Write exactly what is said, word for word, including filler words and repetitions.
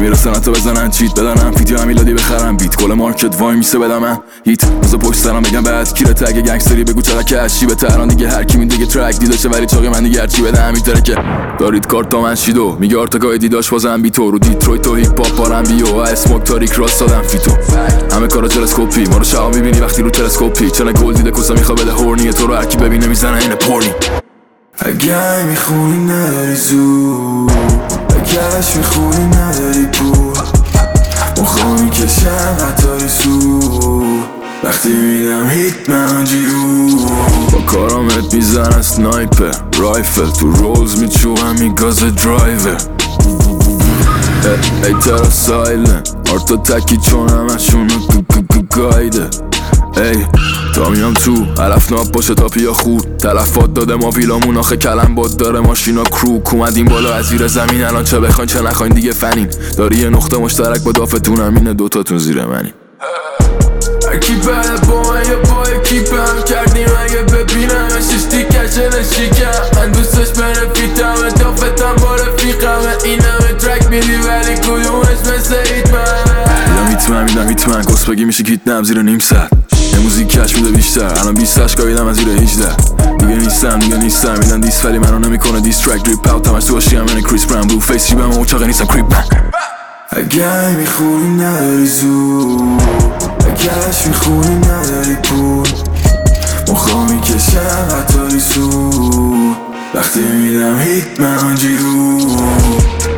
نمیرسن حتی بزنن چیت بدنم فیت یا میلادی بخرم بیت کل مارکت وای میسه بدم من هیت بزا پشت سرم بگم بعد کیره تگ گنگستری بگو چرا که اشی به تهران دیگه هر کی دیگه ترک دیداشه ولی چاقی من دیگه هرچی بده همین تره که دارید کارت تا من شیدو میگه آرتاگاه دیداش بازم بی تو رو دیترویت و هیپ هاپ پارم بیو اسموک تاریک راست دادم فیتو همه کارا تلسکوپی ما رو شعا میبینی وقتی رو تلسکوپی چنه گل دیده کسا میخوا بده هورنیه تو رو هر کی ببینه میزنه این پورنی اگه میخونی نداری زود اگهش میخونی نداری پول مخوا میکشم قطاری سود وقتی میدم هیت من جیرو با کارامت میزنن سنایپر رایفل تو روز میچوهم میگاز درایور ای ترا سایلن آرتا تکی چون همشونو گایده ای تا میام تو علف ناب باشه تا پیا خود تلفات داده ما ویلامون آخه کلم باد داره ماشینا کروک اومدیم بالا از زیر زمین الان چه بخواین چه نخواین دیگه فنیم داری یه نقطه مشترک با دافتونم اینه دوتاتون زیر منیم هرکی بعد با من یا با اکیپ هم کردیم اگه ببینم شش دیکشه نشیکم من دوستش بنفیتم دافتم با رفیقم این همه ترک میدی ولی کدومش مثل ایت من میدم هیت من میدم هیت من کس بگی میشه کیت نم زیر نیم ساعت یه موزیک کش میده بیشتر الان بیست اشکا بیدم از زیر هجده دیگه نیستم دیگه نیستم میدن دیس ولی منو نمیکنه دیس ترک دریپ اوت همش تو هاشی همینه کریس براون بلو فیس جیبم و چاقه نیستم کریپ من اگه میخونی نداری زود اگهش میخونی نداری پول مخوا میکشم قطاری سود وقتی میدم هیت من جیرو